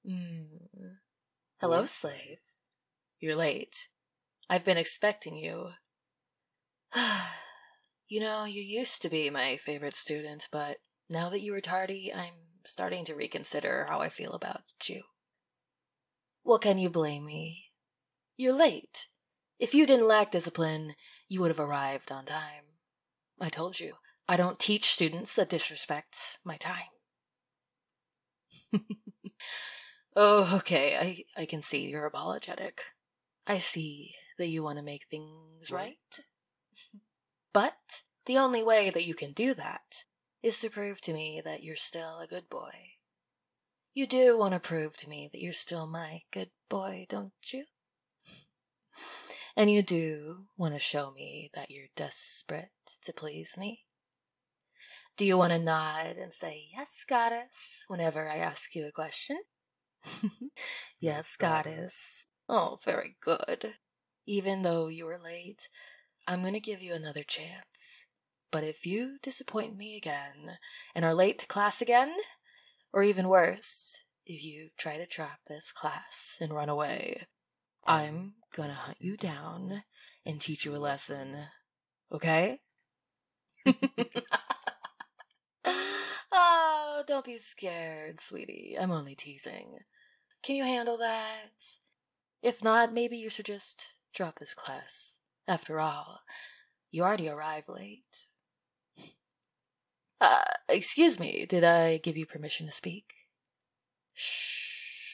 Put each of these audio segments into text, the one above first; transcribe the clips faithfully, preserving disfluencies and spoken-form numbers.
Mm. Hello, slave. You're late. I've been expecting you. You know, you used to be my favorite student, but now that you are tardy, I'm starting to reconsider how I feel about you. Well, can you blame me? You're late. If you didn't lack discipline, you would have arrived on time. I told you, I don't teach students that disrespect my time. Oh, okay, I, I can see you're apologetic. I see that you want to make things right. But the only way that you can do that is to prove to me that you're still a good boy. You do want to prove to me that you're still my good boy, don't you? And you do want to show me that you're desperate to please me? Do you want to nod and say, yes, goddess, whenever I ask you a question? Yes, goddess. Oh, very good. Even though you were late, I'm going to give you another chance. But if you disappoint me again and are late to class again, or even worse, if you try to trap this class and run away, I'm gonna hunt you down and teach you a lesson. Okay? Oh, don't be scared, sweetie. I'm only teasing. Can you handle that? If not, maybe you should just drop this class. After all, you already arrived late. Uh, excuse me, did I give you permission to speak? Shh.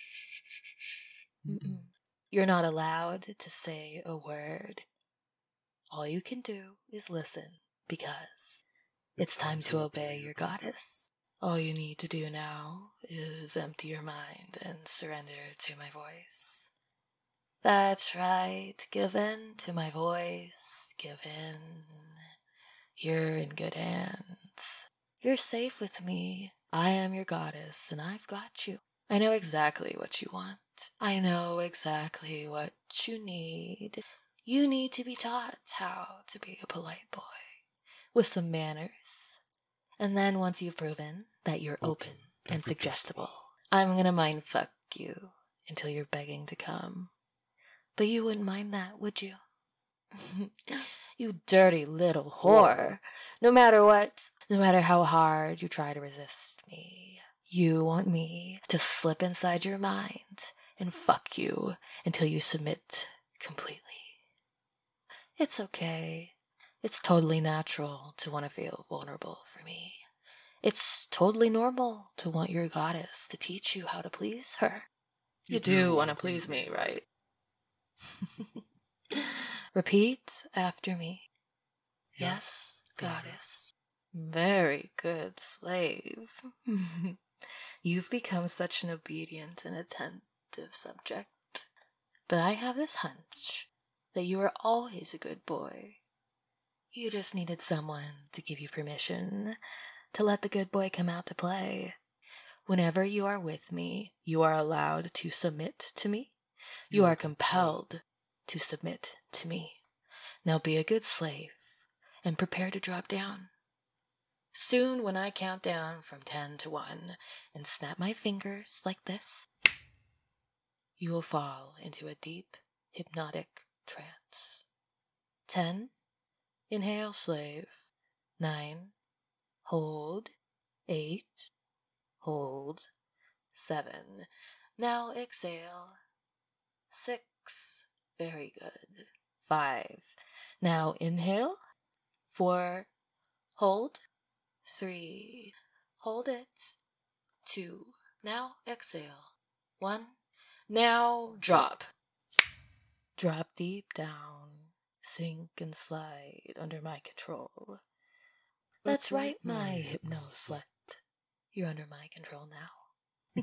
Mm-mm. You're not allowed to say a word. All you can do is listen, because it's time to obey your goddess. All you need to do now is empty your mind and surrender to my voice. That's right, give in to my voice, give in. You're in good hands. You're safe with me. I am your goddess, and I've got you. I know exactly what you want. I know exactly what you need. You need to be taught how to be a polite boy, with some manners. And then once you've proven that you're open and suggestible, I'm gonna mind fuck you until you're begging to come. But you wouldn't mind that, would you? You dirty little whore. No matter what, no matter how hard you try to resist me, you want me to slip inside your mind and fuck you until you submit completely. It's okay. It's totally natural to want to feel vulnerable for me. It's totally normal to want your goddess to teach you how to please her. You, you do want to please me, right? Repeat after me. Yes, goddess. Very good, slave. You've become such an obedient and attentive subject. But I have this hunch that you are always a good boy. You just needed someone to give you permission to let the good boy come out to play. Whenever you are with me, you are allowed to submit to me. You are compelled to submit to me. Now be a good slave and prepare to drop down. Soon, when I count down from ten to one and snap my fingers like this, you will fall into a deep, hypnotic trance. Ten. Inhale, slave. Nine. Hold. Eight. Hold. Seven. Now exhale. Six. Very good. Five. Now inhale. Four. Hold. Three. Hold it. Two. Now exhale. One. Now drop. Drop deep down. Sink and slide under my control. That's right, my hypno slut. You're under my control now.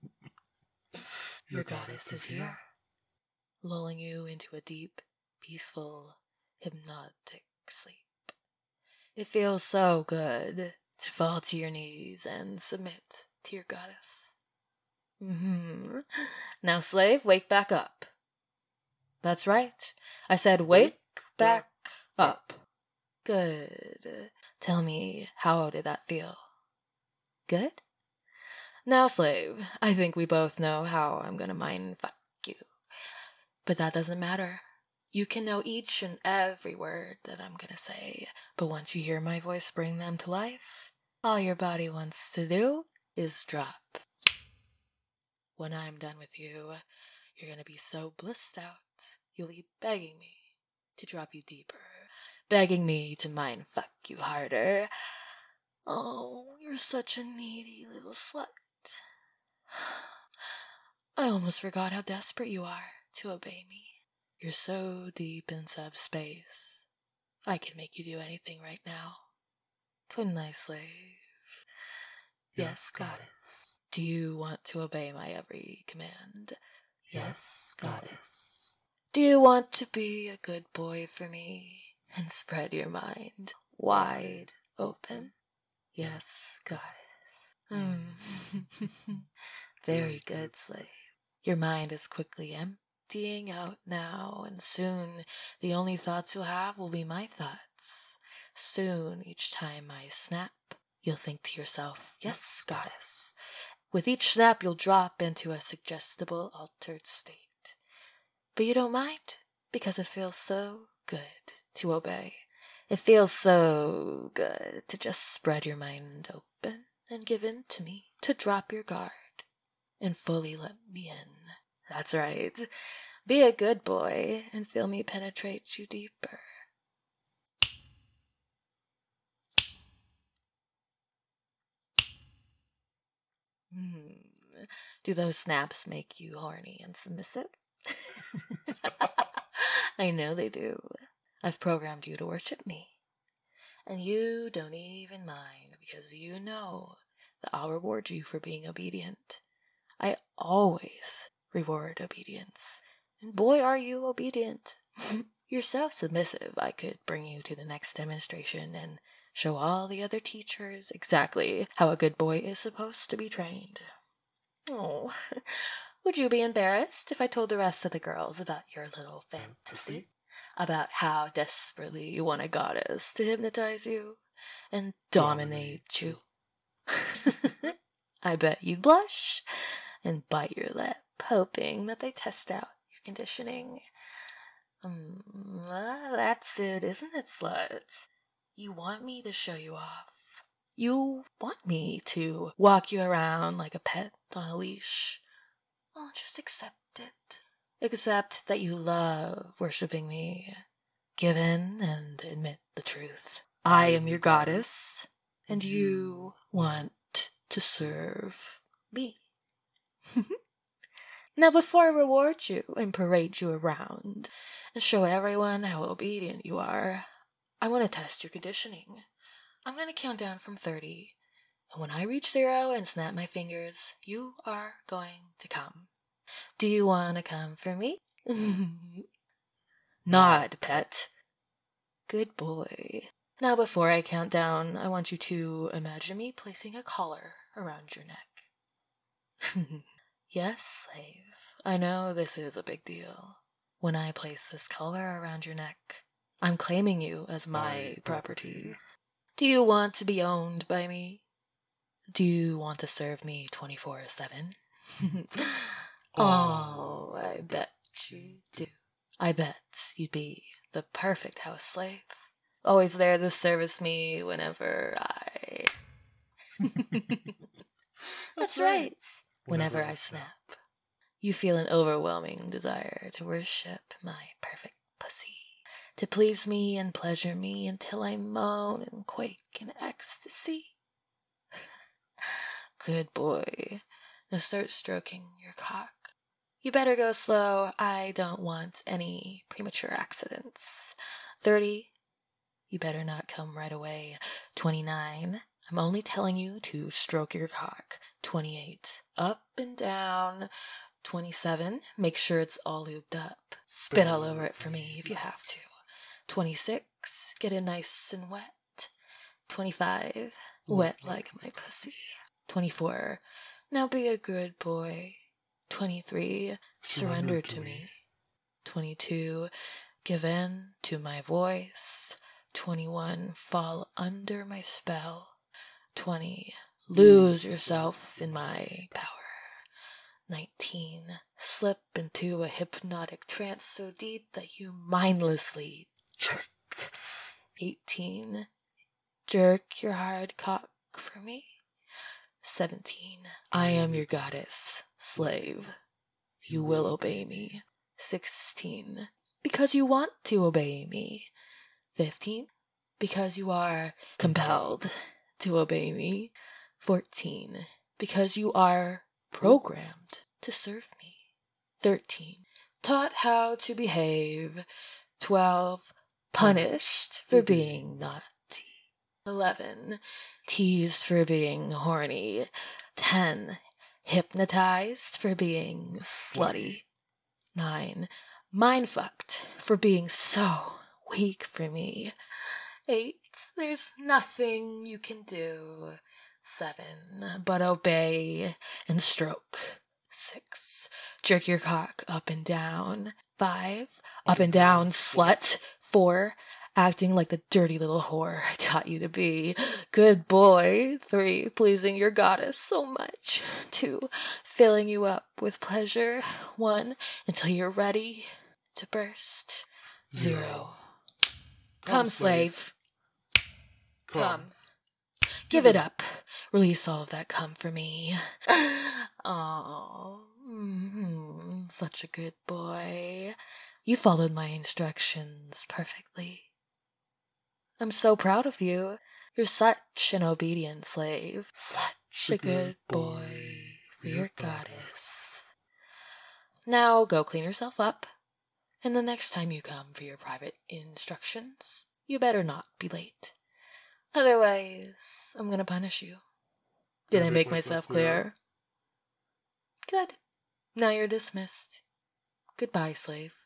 Your goddess is here, lulling you into a deep, peaceful, hypnotic sleep. It feels so good to fall to your knees and submit to your goddess. Mm-hmm. Now, slave, wake back up. That's right. I said wake back up. Good. Tell me, how did that feel? Good? Now, slave, I think we both know how I'm gonna mind fuck you. But that doesn't matter. You can know each and every word that I'm gonna say, but once you hear my voice bring them to life, all your body wants to do is drop. When I'm done with you, you're gonna be so blissed out, you'll be begging me to drop you deeper, begging me to mind fuck you harder. Oh, you're such a needy little slut. I almost forgot how desperate you are to obey me. You're so deep in subspace. I could make you do anything right now. Couldn't I, slave? Yes, goddess. Do you want to obey my every command? Yes, goddess. Do you want to be a good boy for me and spread your mind wide open? Yes, goddess. Mm. Very good, slave. Your mind is quickly emptying out now, and soon the only thoughts you'll have will be my thoughts. Soon, each time I snap, you'll think to yourself, yes, goddess. With each snap, you'll drop into a suggestible, altered state. But you don't mind, because it feels so good to obey. It feels so good to just spread your mind open and give in to me, to drop your guard and fully let me in. That's right. Be a good boy and feel me penetrate you deeper. Hmm. Do those snaps make you horny and submissive? I know they do. I've programmed you to worship me. And you don't even mind because you know that I'll reward you for being obedient. I always reward obedience. And boy, are you obedient. You're so submissive, I could bring you to the next demonstration and show all the other teachers exactly how a good boy is supposed to be trained. Oh, would you be embarrassed if I told the rest of the girls about your little fantasy? About how desperately you want a goddess to hypnotize you and dominate you? I bet you'd blush and bite your lip, hoping that they test out your conditioning. Um, uh, that's it, isn't it, slut? You want me to show you off. You want me to walk you around like a pet on a leash. Well, just accept it. Accept that you love worshipping me. Give in and admit the truth. I am your goddess, and you want to serve me. Now, before I reward you and parade you around and show everyone how obedient you are, I want to test your conditioning. I'm going to count down from thirty, and when I reach zero and snap my fingers, you are going to come. Do you want to come for me? Nod, pet. Good boy. Now, before I count down, I want you to imagine me placing a collar around your neck. Yes, slave. I know this is a big deal. When I place this collar around your neck, I'm claiming you as my property. Do you want to be owned by me? Do you want to serve me twenty-four seven? Oh, I bet you do. I bet you'd be the perfect house slave. Always there to service me whenever I... That's right. Whenever I snap. You feel an overwhelming desire to worship my perfect pussy. To please me and pleasure me until I moan and quake in ecstasy. Good boy. Now start stroking your cock. You better go slow. I don't want any premature accidents. Thirty. You better not come right away. Twenty-nine. I'm only telling you to stroke your cock. Twenty-eight. Up and down. Twenty-seven. Make sure it's all lubed up. Spit all over it for me if you have to. Twenty-six. Get it nice and wet. Twenty-five. Wet like my pussy. Twenty-four. Now be a good boy. Twenty-three. Surrender to me. Twenty-two. Give in to my voice. Twenty-one. Fall under my spell. Twenty. Lose yourself in my power. nineteen. Slip into a hypnotic trance so deep that you mindlessly jerk. eighteen. Jerk your hard cock for me. seventeen. I am your goddess, slave. You will obey me. sixteen. Because you want to obey me. fifteen. Because you are compelled to obey me. fourteen. Because you are programmed to serve me. thirteen. Taught how to behave. twelve. Punished for being naughty. eleven. Teased for being horny. ten. Hypnotized for being slutty. nine. Mind-fucked for being so weak for me. eight. There's nothing you can do. seven. But obey and stroke. six. Jerk your cock up and down. five. Up and down, slut. four. Acting like the dirty little whore I taught you to be. Good boy. three. Pleasing your goddess so much. two. Filling you up with pleasure. one. Until you're ready to burst. zero. Come, slave. Come. Give it up. Release all of that cum for me. Oh, mm-hmm. Such a good boy. You followed my instructions perfectly. I'm so proud of you. You're such an obedient slave. Such a good boy for your goddess. Now go clean yourself up, and the next time you come for your private instructions, you better not be late. Otherwise, I'm gonna punish you. Did I make myself clear? Good. Now you're dismissed. Goodbye, slave.